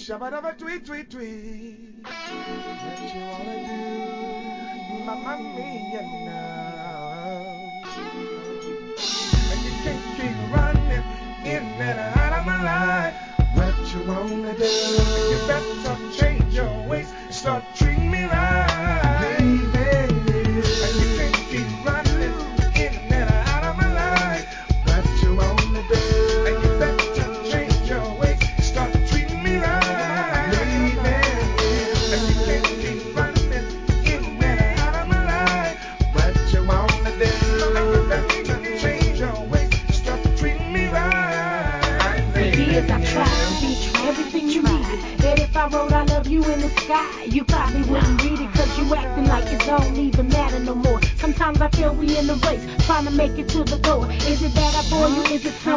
Shabba tweet tweet tweet. What you wanna do, Mamma Mia now? And you can't keep running in and out of my life. What you wanna do? You better change your ways and start treating me right, baby. And you can't keep running in and out of my life. What you wanna do? And you better change your ways and start treating me right, baby. And you can't keep running in and out of my life. What you wanna do? And you better change your ways and start treating me right. For years I've tried to be everything you needed. Bet if I wrote I love you in the sky, you probably wouldn't read it, cause you acting like it don't even matter no more. Sometimes I feel we in the race, trying to make it to the door. Is it that I bore you? Is it time